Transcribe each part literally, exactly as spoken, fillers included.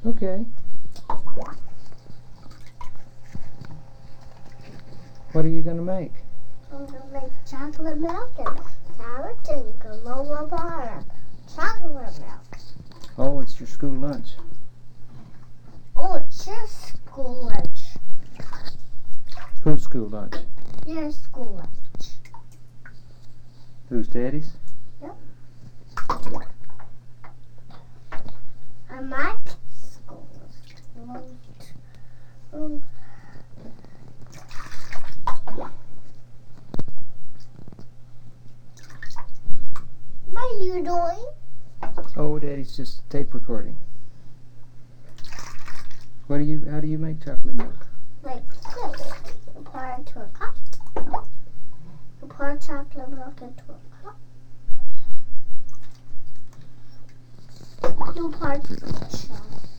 Okay. What are you going to make? I'm gonna make chocolate milk and carrots and granola bar and chocolate milk. Oh, it's your school lunch. Oh, it's your school lunch. Whose school lunch? Your school lunch. Who's Daddy's? And my school lunch. Um, what are you doing? Oh, Daddy's just tape recording. What do you? How do you make chocolate milk? Like this. You pour it into a cup. You pour chocolate milk into a cup. You pour chocolate.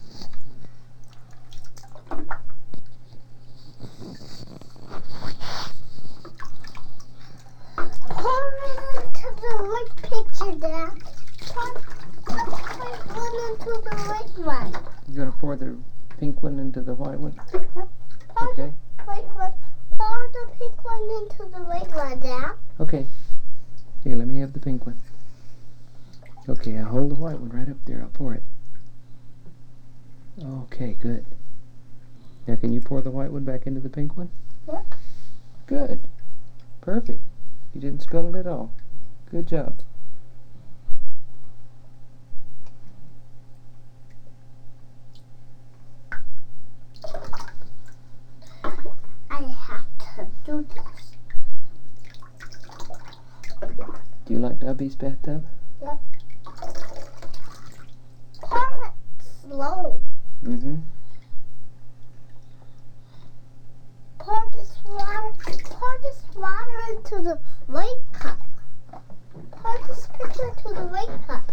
Pour it into the right picture, Dad. Pour the white one into the right one. You're gonna pour the pink one into the white one. Yep. Pour Okay. the white one. Pour the pink one into the white one, Dad. Okay. Here, let me have the pink one. Okay, I'll hold the white one right up there. I'll pour it. Okay, good. Now, can you pour the white one back into the pink one? Yep. Good. Perfect. You didn't spill it at all. Good job. I have to do this. Do you like Dubby's bathtub? Yep. Pour it slow. Mm-hmm. Pour this water. Pour this water into the white cup. Pour this picture into the white cup.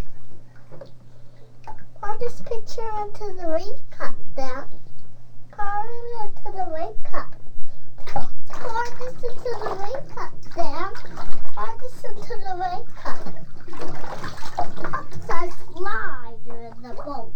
Pour this picture into the white cup, Dad. Pour it into the white cup. Pour this into the white cup, Dad. Pour this into the white cup. It's a slider in the boat.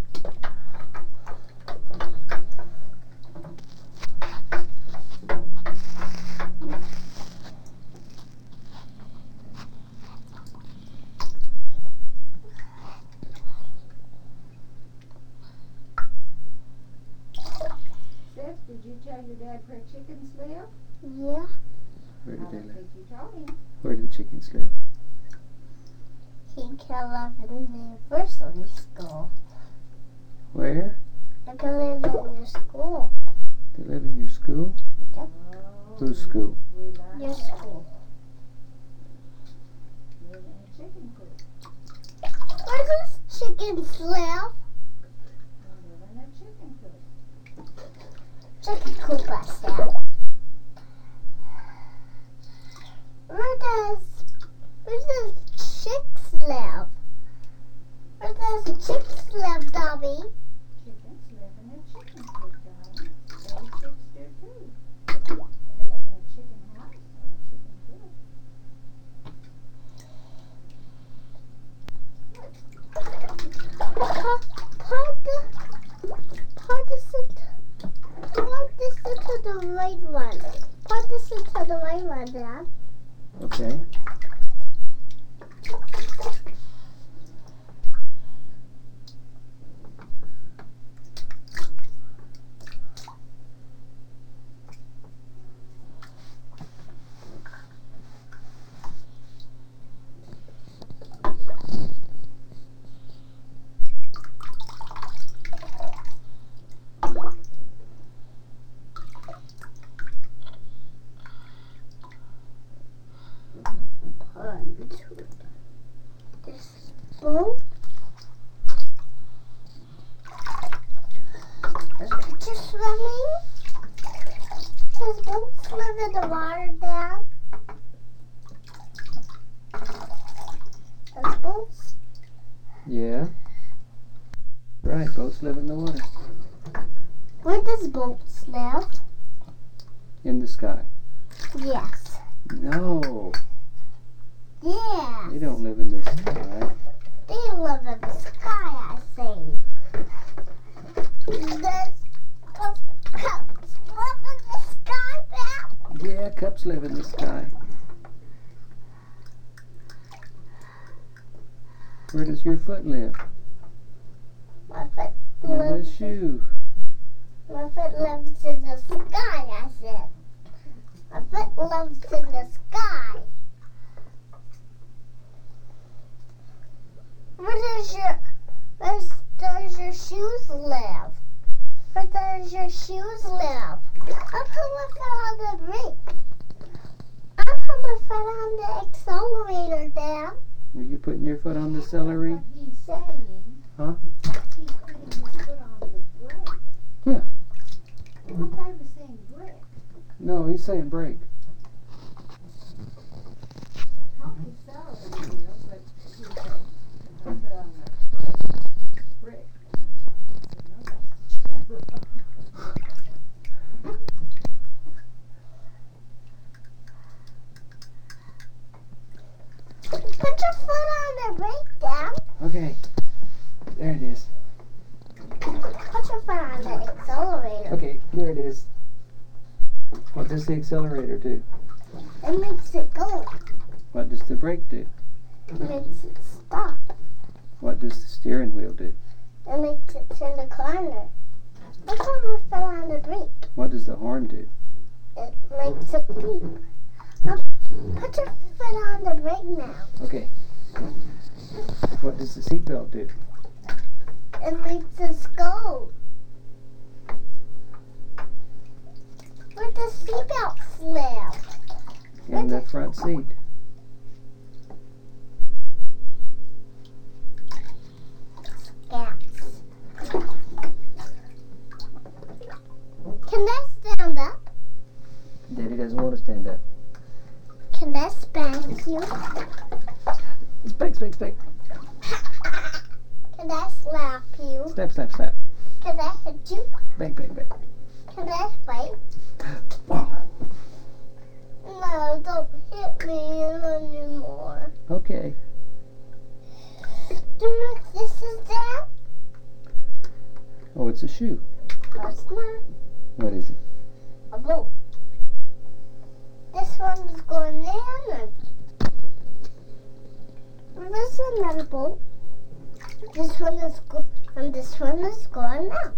Sis, did you tell your dad where chickens live? Yeah. Where I did they don't live? think you told him. Where do the chickens live? He can live in the university school. Where? You can live in your school. They live in your school? Oh, Whose school? we learned Your that. school. Live in a chicken coop. Where does chickens live? We live in a chicken coop. Chicken coop, I said. Where does where does chicks live? Where does chicks live, Dobby? Chickens live in a chicken coop, darling. Baby chicks do too. They live in a chicken house or a chicken coop. Pour, pour the pour this into pour this into the right one. Pour this into the right one, Dad. Okay. Pour into this bowl. Is the picture swimming? Does boats live in the water, Dad? Does boats? Yeah. Right, boats live in the water. Where does boats live? In the sky. Yes. No, Yes. they don't live in the sky. They live in the sky, I say. boots live in the sky? Where does your foot live? My foot In the lives. shoe. My foot lives in the sky. I said. My foot lives in the sky. Where does your where does your shoes live? Where does your shoes live? I put my foot on the brake. I put my foot on the accelerator, Dad. Are you putting your foot on the celery? What he's saying. Huh? He's putting his foot on the brake. Yeah. I thought he was saying brick. No, he's saying brake. I talked to Sarah earlier, but he was saying, I put on the brake. Brick. And I thought, I said, no, that's the Put your foot on the brake, Dad. Okay. There it is. Put your foot on the accelerator. Okay, there it is. What does the accelerator do? It makes it go. What does the brake do? It makes it stop. What does the steering wheel do? It makes it turn the corner. Put your foot on the brake. What does the horn do? It makes it beep. Now, put your foot on the brake now. Okay. What does the seatbelt do? It makes us go. Where the seatbelts live? In the front seat. Scats. Can I stand up? Daddy doesn't want to stand up. Can I spank you? Spank, spank, spank. Can I slap you? Slap, slap, slap. Can I hit you? Bang, bang, bang. Can I fight? Whoa. No, don't hit me anymore. Okay. Do you know what this is, Dad? Oh, it's a shoe. That's not What is it? a boat. This one is going in and this is another boat. This one is go and this one is going out.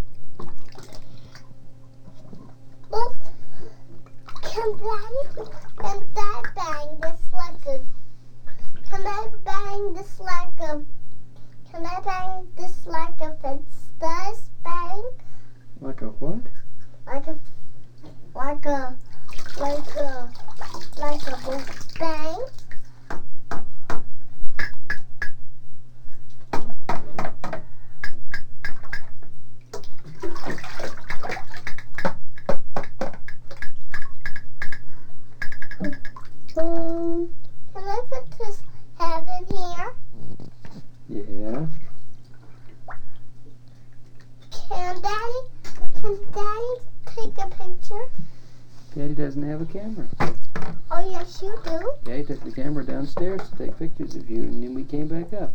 Both can Daddy can Dad bang this like a can I bang this like a can I bang this like a fence does bang? Like a what? Like a like a like a like a boat bang. Um, can I put his head in here? Yeah. Can Daddy can Daddy take a picture? Daddy doesn't have a camera. Oh yes you do. Daddy took the camera downstairs to take pictures of you, and then we came back up.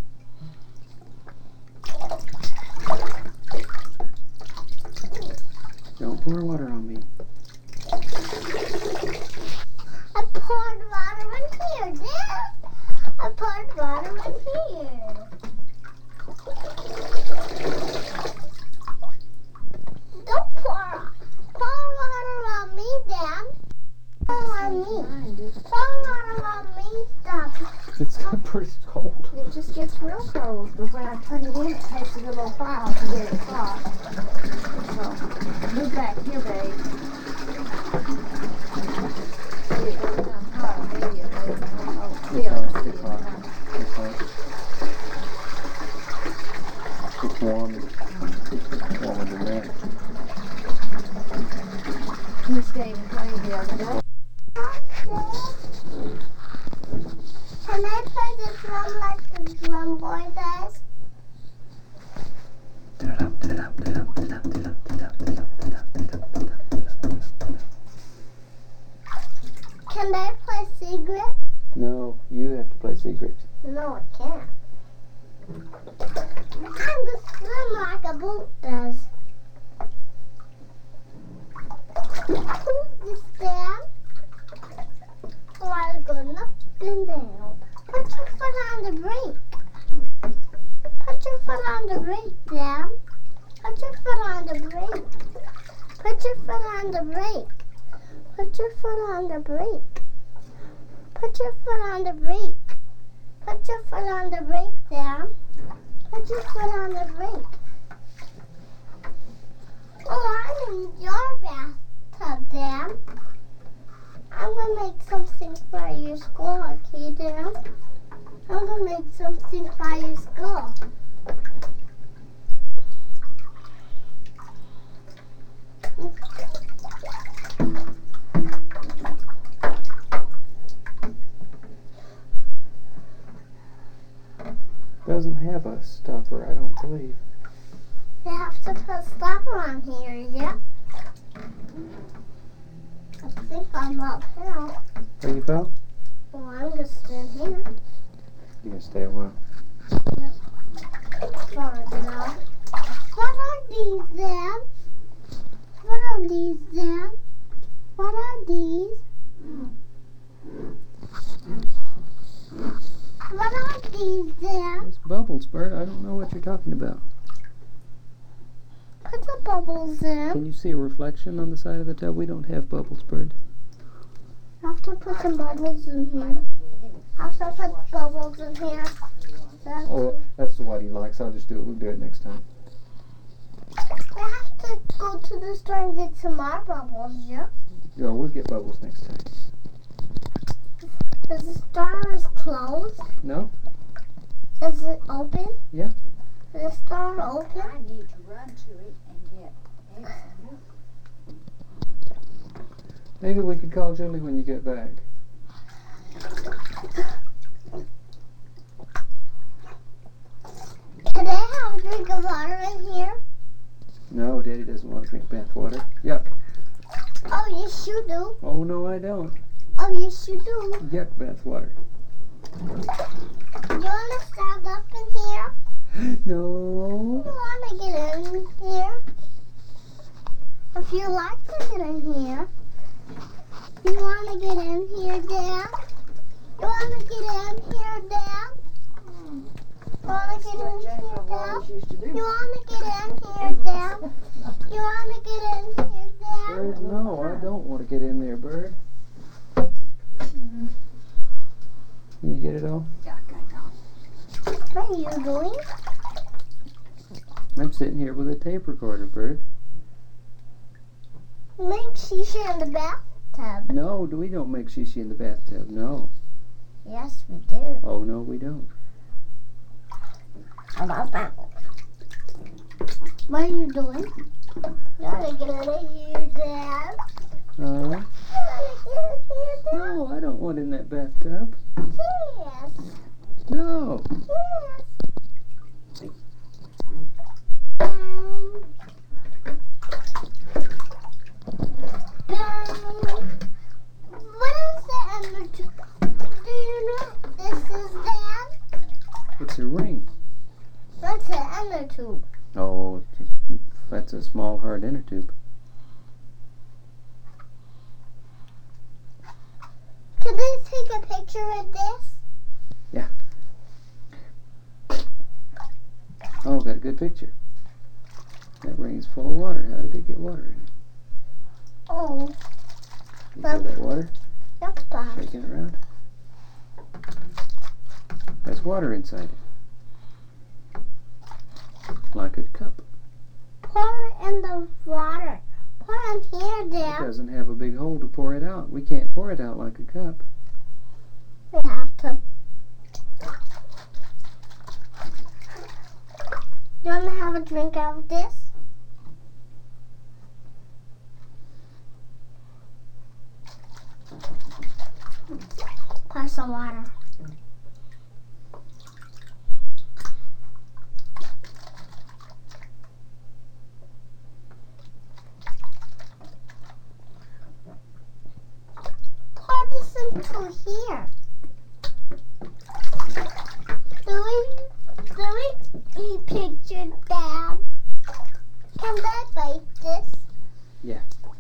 Don't pour water on me. I poured water in here, Dad. I poured water in here. Don't pour, pour water on me, Dad. Pour on me. Pour water on me, Dad. It's pretty cold. It just gets real cold, but when I turn it in, it takes a little while to get it hot. So, move back here, babe. It will become hot immediately. Oh, It's still, hot, it's it's hot. hot. It's hot. It's warm. It's warmer than that. You stayed and played the other day. Can I play the drum like the drum boy does? Can I play secret? No, you have to play secret. No, I can't. I'm gonna swim like a boat does. Who's this, Dad? foot on the brake, Dad. Put your foot on the brake. Put your foot on the brake. Put your foot on the brake. Put your foot on the brake. Put your foot on the brake, Dad. Put your foot on the brake. Oh, I'm in your bathtub, Dad. I'm gonna make something for your school, okay, Dad? I'm gonna make something for your school. Doesn't have a stopper, I don't believe. You have to put a stopper on here, yeah? I think I'm uphill. Oh, you fell? Well, I'm gonna stand here. You can stay a while. Far enough. What are these, Dad? What are these, Dad? What are these? What are these, Dad? It's bubbles, Bert. I don't know what you're talking about. Put the bubbles in. Can you see a reflection on the side of the tub? We don't have bubbles, Bert. I have to put some bubbles in here. I have to put bubbles in here. That's Oh, that's what he likes. I'll just do it. We'll do it next time. I have to go to the store and get some more bubbles, yeah? Yeah, we'll get bubbles next time. Is the store is closed? No? Is it open? Yeah. Is the store open? I need to run to it and get eggs and milk. Maybe we could call Julie when you get back. Can I have a drink of water in here? No, Daddy doesn't want to drink bath water. Yuck. Oh, yes, you do. Oh, no, I don't. Oh, yes, you do. Yuck, bath water. You want to stand up in here? No. You want to get in here? If you like to get in here. You want to get in here, Dad? You want to get in here, Dad? You want to get in here, Dad? Used to do. You want to get in here, Dad? You want to get in here, Dad? Bird, no, I don't want to get in there, Bird. Can you get it all? Yeah, I know. What are you doing? I'm sitting here with a tape recorder, Bird. Make shisha in the bathtub. No, we don't make shishi in the bathtub. No. Yes, we do. Oh, no, we don't. What are you doing? You want to get in here, Dad? Uh, You want to get in here, Dad? no, I don't want in that bathtub. Yes. No. Yes. Bang. Bang. What is that in the tube? Do you know what this is, Dad? It's a ring. That's an inner tube. Oh, it's just, that's a small hard inner tube. Can I take a picture of this? Oh, got a good picture. That ring's full of water. How did it get water in it? Oh, You feel that water that's bad. shaking around? There's water inside it. Like a cup. Pour it in the water. Pour it in here, It Dad. doesn't have a big hole to pour it out. We can't pour it out like a cup. We have to. You want to have a drink out of this? Pour some water. Pour this into here. Do we, do we eat picture, Dad? Can I bite this? Yeah.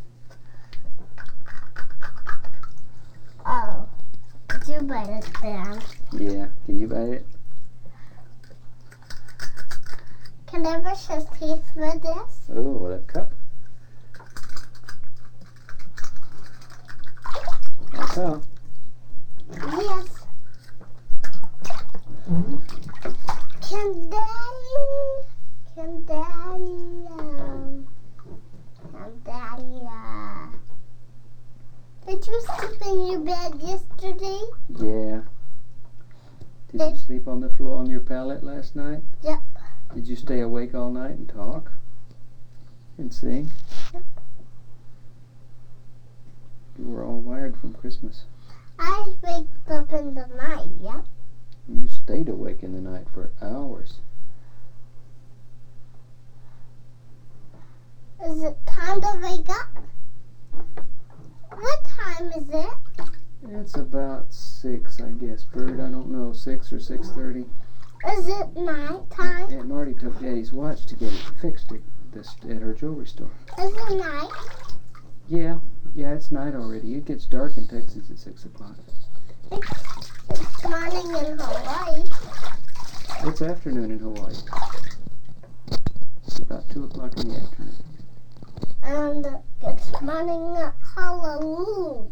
Oh, did you bite it, Dad? Yeah. Can you bite it? Can I brush his teeth with this? Oh, that cup. That's how. Yes. Can Daddy, can Daddy, um, can Daddy, uh, did you sleep in your bed yesterday? Yeah. Did you sleep on the floor on your pallet last night? Yep. Did you stay awake all night and talk? And sing? Yep. You were all wired from Christmas. I waked up in the night, yep. You stayed awake in the night for hours. Is it time to wake up? What time is it? It's about six, I guess, Bird. I don't know, six or six thirty. Is it night time? Aunt Marty took Daddy's watch to get it fixed at this at her jewelry store. Is it night? Yeah, yeah, it's night already. It gets dark in Texas at six o'clock. It's, it's morning in Hawaii. It's afternoon in Hawaii. It's about two o'clock in the afternoon. And it's morning at Honolulu.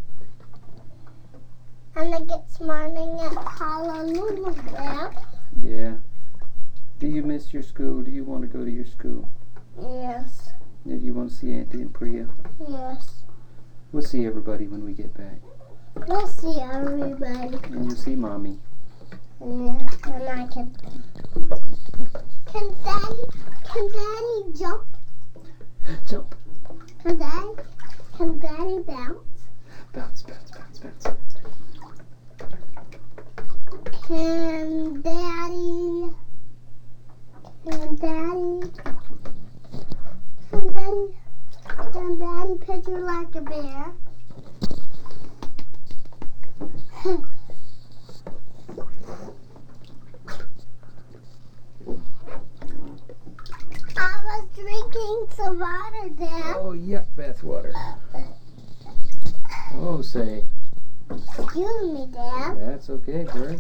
And it gets morning at Honolulu there. Yeah. Do you miss your school? Do you want to go to your school? Yes, Yeah, do you want to see Auntie and Priya? yes. We'll see everybody when we get back. We'll see everybody. And you'll see Mommy. Yeah, and I can. Can Daddy, can Daddy jump? Jump. Can Daddy, can Daddy bounce? Bounce, bounce, bounce, bounce. Can Daddy, can Daddy, can Daddy, can Daddy picture like a bear? I was drinking some water, Dad. Oh, yuck, bathwater. Oh, say. Excuse me, Dad. That's okay, Bird.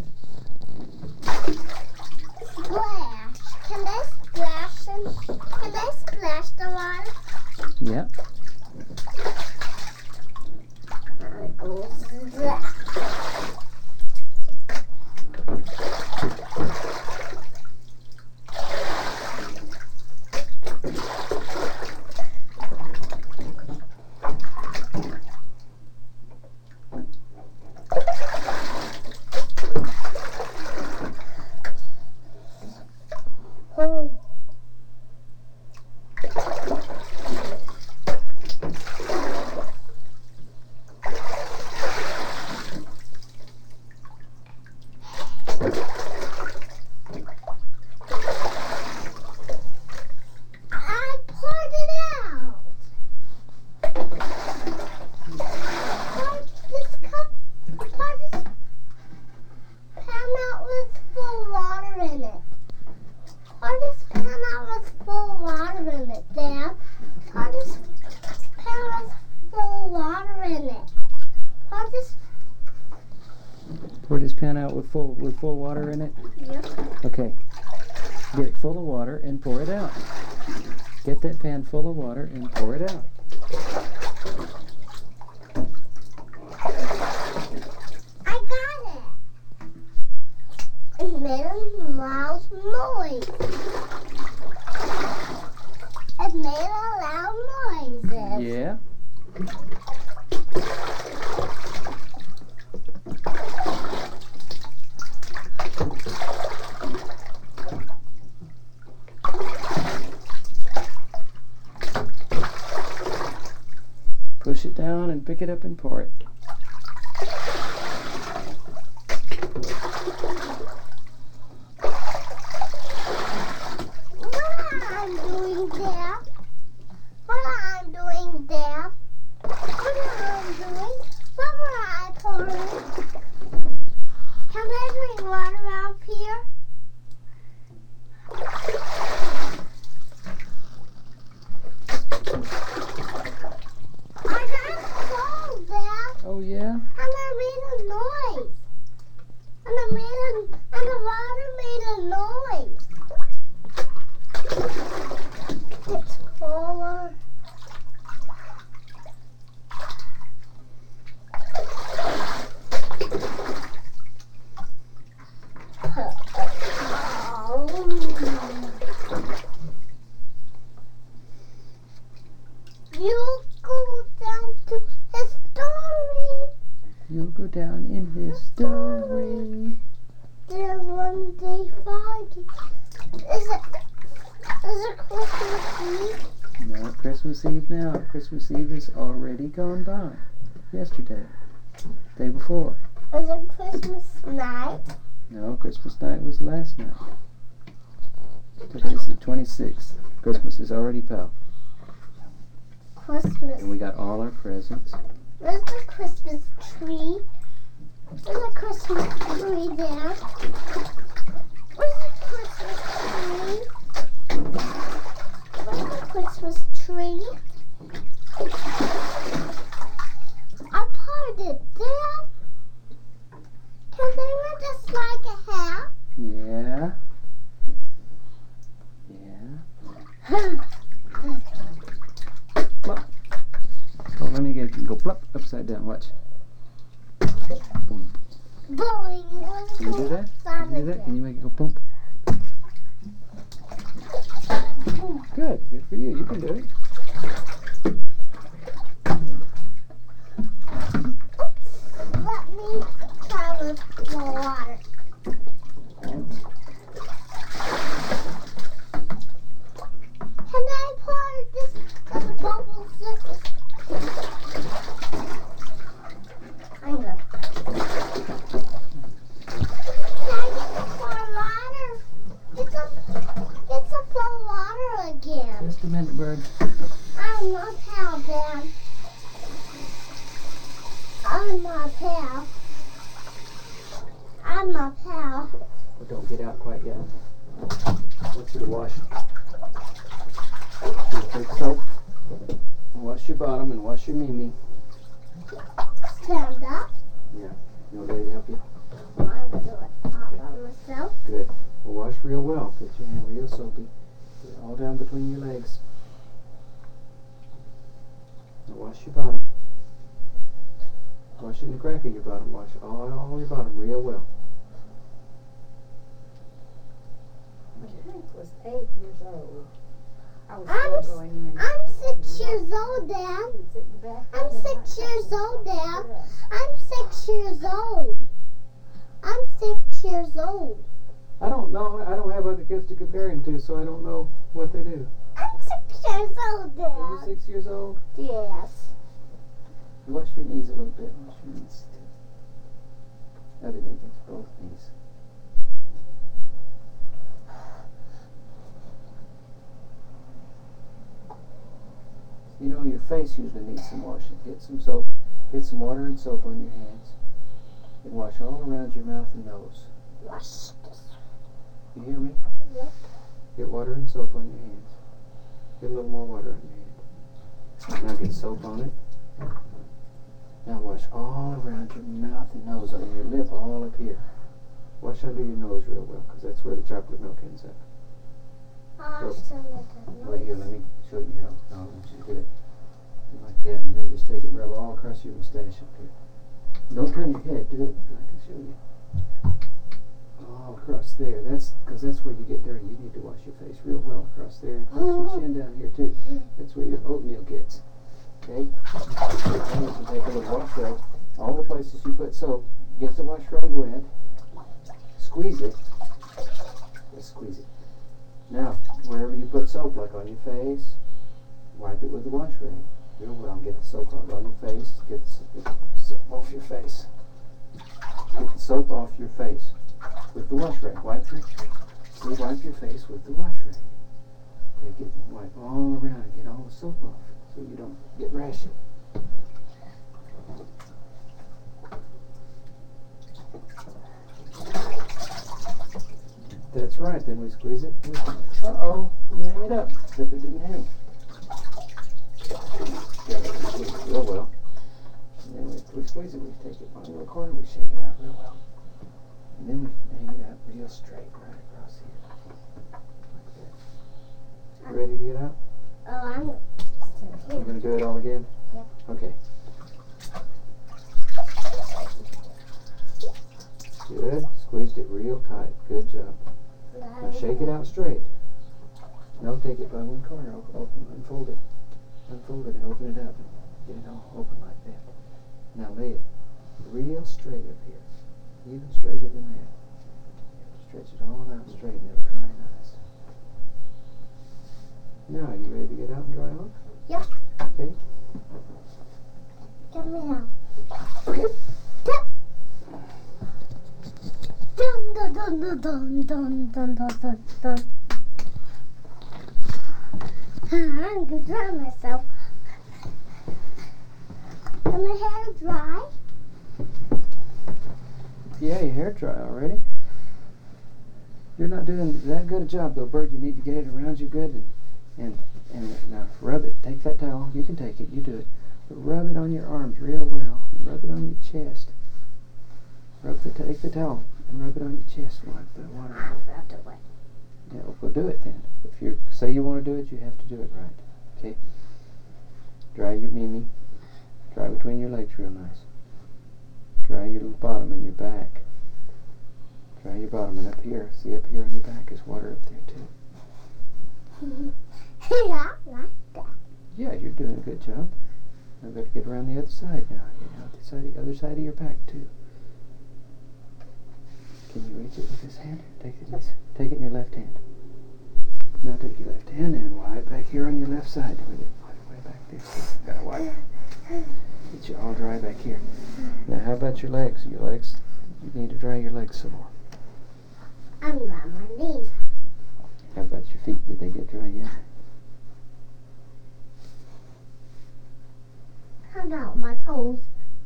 Splash. Can I splash and can I splash the water? Yeah. There goes that. Oh. I poured it out. Pour this cup, pour this pan out with full water in it. Pour this pan out with full water in it, Dad. Pour this pan with full water in it. Pour this. Pour this pan out with full with full water in it. Yep. Okay. Get it full of water and pour it out. Get that pan full of water and pour it out. I got it. It made a loud noise. It made a loud noise. Yeah. Push it down and pick it up and pour it. What I'm doing there? What I'm doing there? What I'm doing? What were I pouring? Can I drink water out here? I got cold, Dad. Oh, Eve? No, Christmas Eve now. Christmas Eve is already gone by. Yesterday. Day before. Is it Christmas night? No, Christmas night was last night. Today's the twenty-sixth. Christmas is already pal. Christmas. And we got all our presents. Where's the Christmas tree? Where's the Christmas tree there? Where's the Christmas tree? Where's the Christmas tree? I parted there. Can they wear just like a hat? Yeah. Yeah. Plop. Oh, let me get go plop upside down. Watch. Boom. Boing. Can you do that? Can you do that? Can you make it go boom? Good. Good for you. You can do it. Let me try with more water. Can I pour this in the bubble surface? I'm good. Can I get some more water? Get some, get some more water again. Just a minute, bird. I'm not pal, Dad. I'm not pal. I'm not pal. But don't get out quite yet. I want you to wash. You take soap. Wash your bottom and wash your mimi. Stand up. You want me to help you? I'm gonna do it all by myself. Good. Well, wash real well. Get your hand real soapy. Get it all down between your legs. Now wash your bottom. Wash it in the crack of your bottom. Wash all, all your bottom real well. Hank was eight years old. I was I'm still s- going in. I'm six years old, Dad. He'd sit in the back I'm and six not years touch old, himself. Dad. Yeah. I'm six years old. I'm six years old. I don't know. I don't have other kids to compare him to, so I don't know what they do. I'm six years old, Are you Dad. six years old? Yes. Wash your knees a little bit. Wash your knees. Other knee, it's both knees. You know, your face usually needs some washing. Get some soap. Get some water and soap on your hands. And wash all around your mouth and nose. Wash this. You hear me? Yep. Get water and soap on your hands. Get a little more water on your hand. Now get soap on it. Now wash all around your mouth and nose, on your lip, all up here. Wash under your nose real well, because that's where the chocolate milk ends up. Wash So- under the Wait here, nose. let me show you how. No, I want you to do it like that, and then just take it and rub all across your mustache up here. Don't turn your head, do it. I can show you. All across there. That's because that's where you get dirty. You need to wash your face real well across there, and across your chin down here too. That's where your oatmeal gets. Okay? Then you can take a little wash rag. All the places you put soap, get the wash rag wet. Squeeze it. Just squeeze it. Now, wherever you put soap, like on your face, wipe it with the wash rag. Real well. Get the soap out on your face. Get the soap off your face. Get the soap off your face with the wash rag. Wipe your, you wipe your face with the wash rag. Take it and wipe all around and get all the soap off so you don't get rashy. That's right. Then we squeeze it. Uh oh, we hang it up. Except it didn't hang. Yeah, we squeeze it real well. And then we, we squeeze it. We take it on the corner. We shake it out real well. And then we hang it up real straight right across here. Like that. You ready to get out? Oh, I'm You're going to do it all again? Yep. Okay. Good. Squeezed it real tight. Good job. Now shake it out straight. No, take it by one corner. Open, open, unfold it. Unfold it and open it up. Get it all open like that. Now lay it real straight up here. Even straighter than that. Stretch it all out straight and it'll dry nice. Now, you ready dun, dun, dun, dun, dun, dun. I'm gonna dry myself. Is my hair dry? Yeah, your hair dry already. You're not doing that good a job though, Bert. You need to get it around you good and and and now rub it. Take that towel. You can take it. You do it. But rub it on your arms real well and rub it on your chest. Rub the take the towel and rub it on your chest. Wipe the water I'll off. rub it away. Yeah, well, do it then. If you say you want to do it, you have to do it right. Okay. Dry your mimi. Dry between your legs real nice. Dry your bottom and your back. Dry your bottom and up here. See up here on your back is water up there too. Yeah, I like that. Yeah, you're doing a good job. I've got to get around the other side now. Get out the side, the other side of your back too. Can you reach it with this hand? Take it, this, take it in your left hand. Now take your left hand and wipe back here on your left side with it. Wipe way back there. Gotta wipe. Get you all dry back here. Now how about your legs? Your legs, you need to dry your legs some more. I'm on my knees. How about your feet? Did they get dry yet? How about my toes?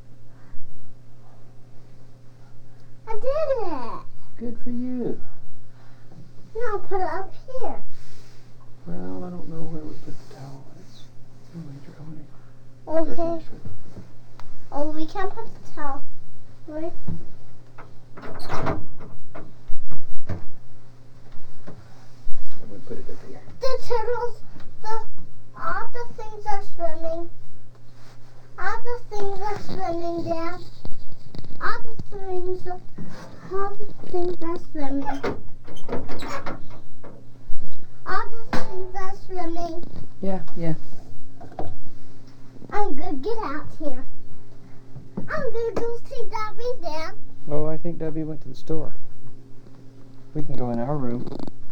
I did it. Good for you. Now put it up here. Well, I don't know where we put the towel. It's really dry. Okay. Oh, we can put the towel. Right? I'm going to put it up here. The turtles, the all the things are swimming. All the things are swimming down. All the things, all the things are swimming. All the things are swimming. Yeah, yeah. I'm gonna get out here. I'm gonna go see Dobby down. Oh, I think Debbie went to the store. We can go in our room.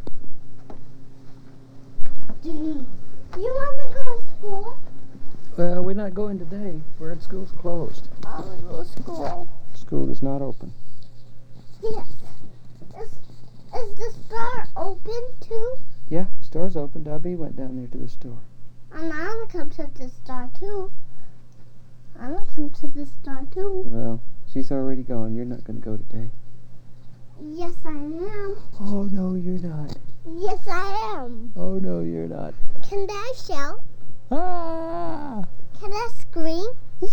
Do you, you want to go to school? Well, we're not going today. We're at school's closed. I want to go to school. School is not open. Yes. Is, is the store open too? Yeah, the store's open. Debbie went down there to the store. And I want to come to the store too. I want to come to the store too. Well, she's already gone. You're not going to go today. Yes, I am. Oh, no, you're not. Yes, I am. Oh, no, you're not. Can I shout? Ah! Can I scream?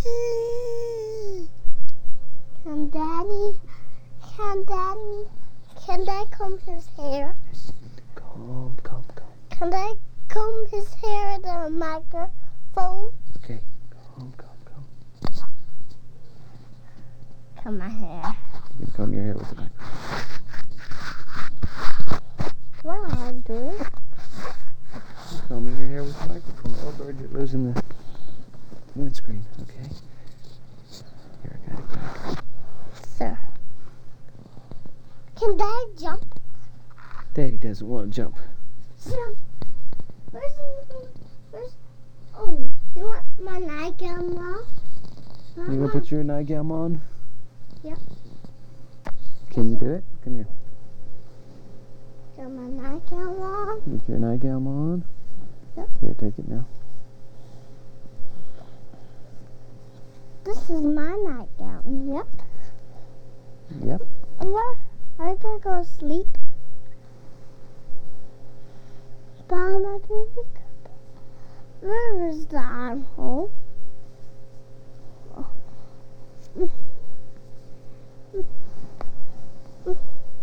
Can Daddy? Can Daddy? Can I comb his hair? Calm, calm, calm. Can I comb his hair in the microphone? Okay. Calm, calm, calm. Comb my hair. You can comb your hair with the microphone. What am I doing? Combing your hair with the microphone. Oh, Bird, you're losing the windscreen. Okay. Here, I got it back. Sir. Can Daddy jump? Daddy doesn't want to jump. Jump. Where's, where's, oh, you want my nightgown off? You gonna put your nightgown on? Yep. Can you do it? Come here. Got my nightgown on. Get your nightgown on. Yep. Here, take it now. This is my nightgown. Yep. Yep. Where? Are you gonna go to sleep? Mama, baby. Where is the armhole? Oh. Mm. Mm. Mm.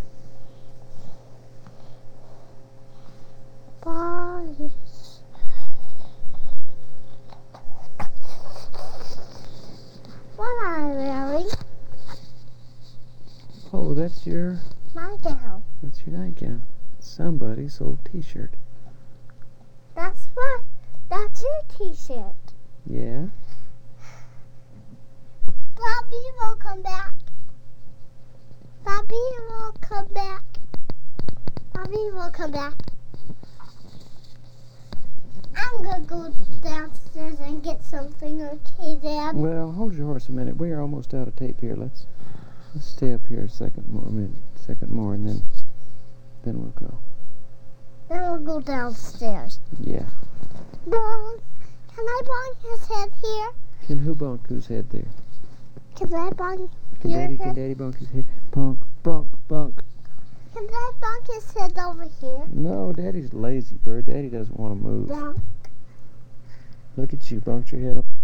Bodies. What am I wearing? Oh, that's your Nightgown. that's your nightgown. Somebody's old T-shirt. That's what. That's your T-shirt. Yeah. Bobby will come back. Bobby will come back. Bobby will come back. I'm gonna go downstairs and get something, okay, Dad? Well, hold your horse a minute. We're almost out of tape here. Let's let's stay up here a second more, minute, second more, and then Then we'll go. Then we'll go downstairs. Yeah. Bonk. Can I bonk his head here? Can who bonk whose head there? Can I bonk Can your Daddy, head? can Daddy bonk his head? Bonk, bonk, bonk. Can I bonk his head over here? No, Daddy's lazy bird. Daddy doesn't want to move. Bonk. Look at you, bonked your head up.